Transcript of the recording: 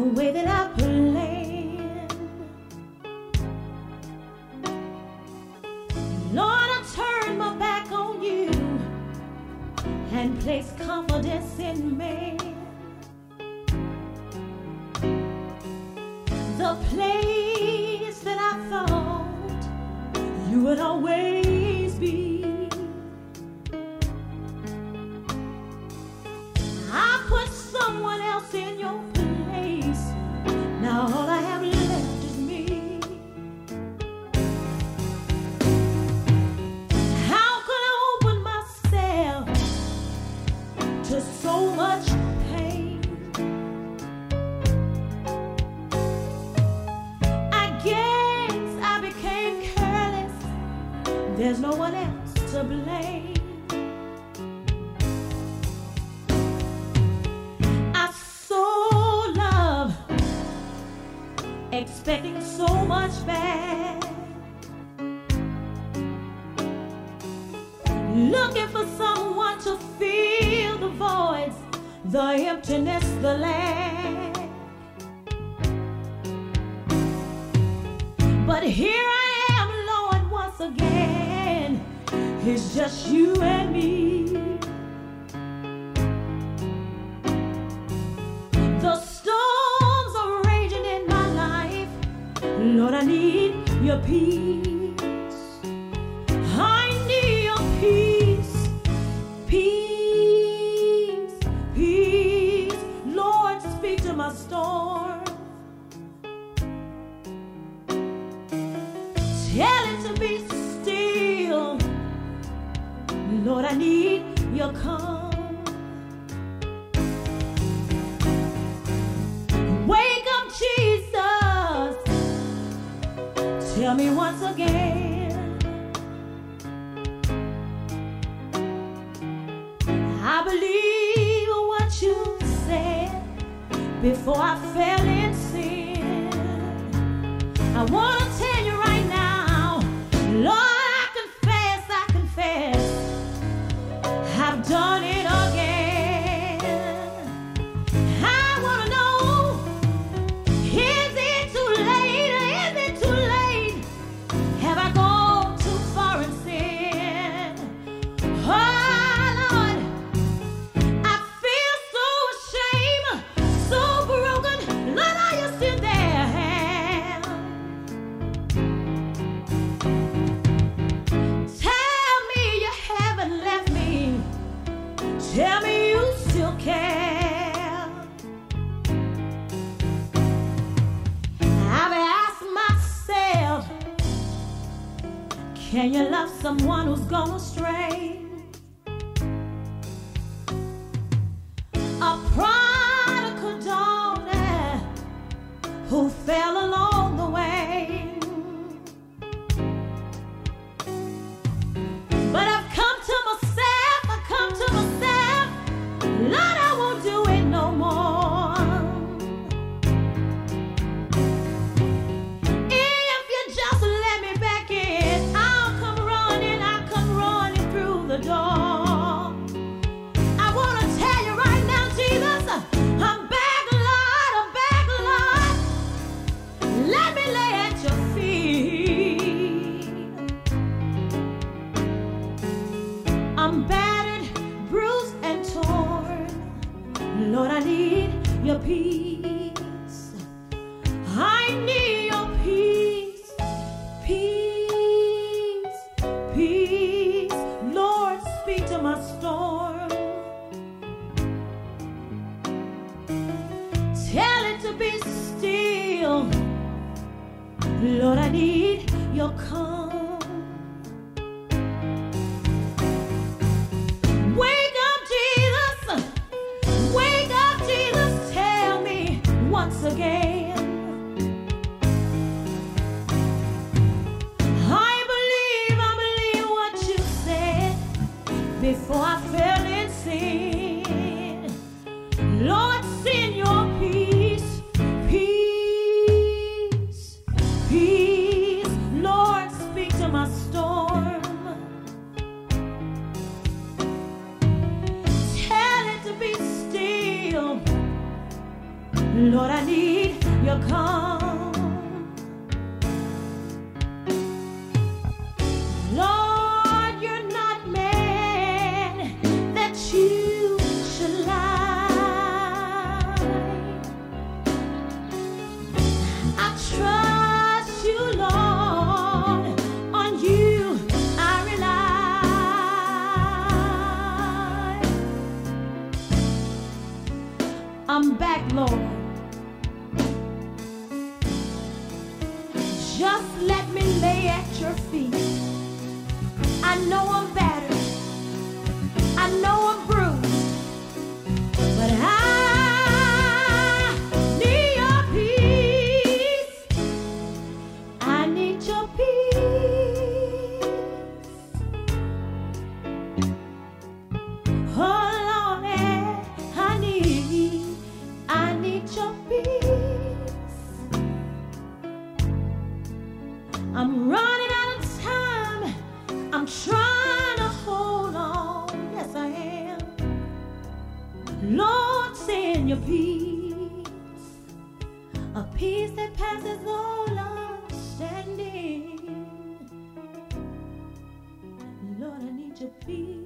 way that I planned. Lord, I turned my back on you and placed confidence in man. The place that I thought you would always be, I put someone else in your place. Now all I have left is me. How could I open myself to so much pain? I guess I became careless. There's no one else to blame. Expecting so much back, looking for someone to fill the voids, the emptiness, the lack. But here I am, Lord, once again. It's just you and me. Lord, I need your peace. I need your peace. Peace, peace. Lord, speak to my storm. Tell it to be still. Lord, I need your calm. Wake up, Jesus. Tell me once again. I believe what you said before I fell in sin. I want to tell you right now, Lord, I confess, I've done it again. Tell me you still care. I've asked myself, can you love someone who's gone astray? A prodigal daughter who fell along the way. But I've come to myself, Lord, I won't do it no more. If you just let me back in, I'll come running through the door. I want to tell you right now, Jesus, I'm back, Lord. Let me lay at your feet. I'm battered, bruised, and torn. Lord, I need your peace. I need your peace. Peace, peace. Lord, speak to my storm. Tell it to be still. Lord, I need your calm. Again, I believe what you said before I fell in sin. Lord, send your peace, peace, peace. Lord, your feet. I know I'm battered, I know I'm bruised, but I need your peace. I need your peace. Oh Lord, I need your peace. I'm running out of time. I'm trying to hold on. Yes, I am. Lord, send your peace, a peace that passes all understanding. Lord, I need your peace.